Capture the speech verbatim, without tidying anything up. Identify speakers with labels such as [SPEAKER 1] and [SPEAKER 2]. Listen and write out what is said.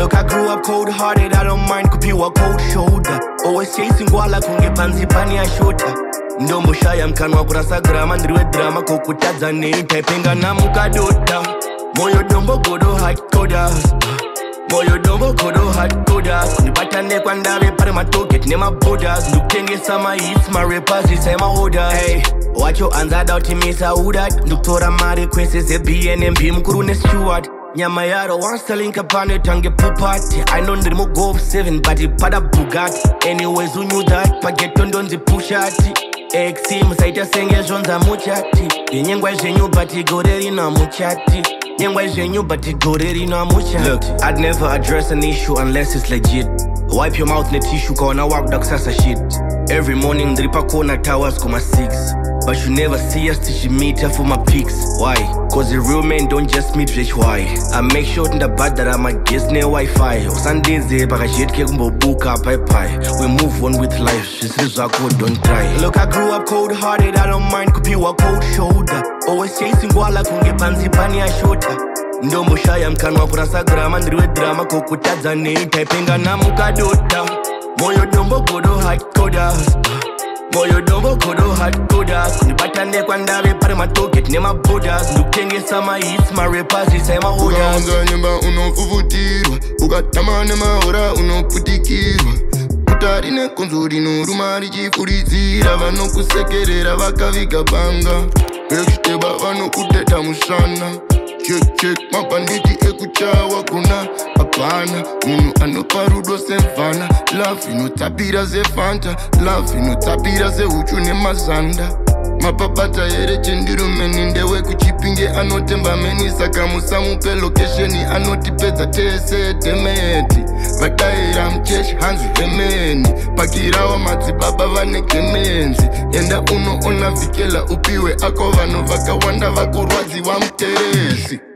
[SPEAKER 1] Look, I grew up cold-hearted, I don't mind kupiwa cold shoulder. Always chasing wala kunge panzi pani ya shota. Ndombo shaya mkanwa kurasa grama ndriwe drama kukutaza ni taipenga na mukadota. Moyo dombo godo hard coders. Moyo dombo godo hard coders. Kunibata kwa ndawe pare matoket ne mabodas. Ndukenge sama hits my rappers isai my orders. Hey, wacho anza dauti misa udat. Nduktora ma requests ze B N M B mkuru ne steward. Nyama yaro wants to link up on it and get pupati. I know ndiri mo go seven but it pada Bugatti. Anyways who knew that pageto ndonzi pushati. Exi msaita senge zonza muchati. Yenyengwa jenyu but goreri na muchati. Nyengwa jenyu but goreri na muchati. Look, I'd never address an issue unless it's legit. Wipe your mouth in a tissue kawana work dog sasa shit. Every morning dripa kona towers kuma six. But you never see us till she meet her for my pics. Why? Cause the real men don't just meet rich. Why? I make sure in the bad that I'm a guest near Wi-Fi. Sundays eh, baka shit ke kumbo buka pai pai. We move on with life. She says I could don't try. Look, I grew up cold-hearted. I don't mind kupiwa cold shoulder. Always chasing wala kunge panzi pani ya shota. Ndombo shaya mkanwa kurasa grama ndriwe drama kukutaza ni taipenga na mukadota. Moyo dombo godo hard coders. Moyo dombo godo hard coders. Kunibata kwa ndawe pare matoket ne mabodas. Ndukenge sama hits my rappers isai my orders.
[SPEAKER 2] Ukaonza nyumba unofufutirwa. Ukatamane maora unoputikirwa. Utarine konzuri nurumari chifurizira. Vano kusekerera vakavika banga. Eksteba vano kuteta mushana. Check check mapanditi ekuchawa kuna apana. Munu anoparudo semfana. Love inotapira ze fanta. Love inotapira ze uchu ne mazanda. Mapapata yere chendiru menindewe kuchipinge anotemba meni saka musamupe location anotipeza tese temeti. Vakaira mchesh hanzi emeni. Pakirawa matsi baba vane kemenzi. Yenda uno ona vikela upiwe ako vano vaka wanda vakurwazi wa mteresi.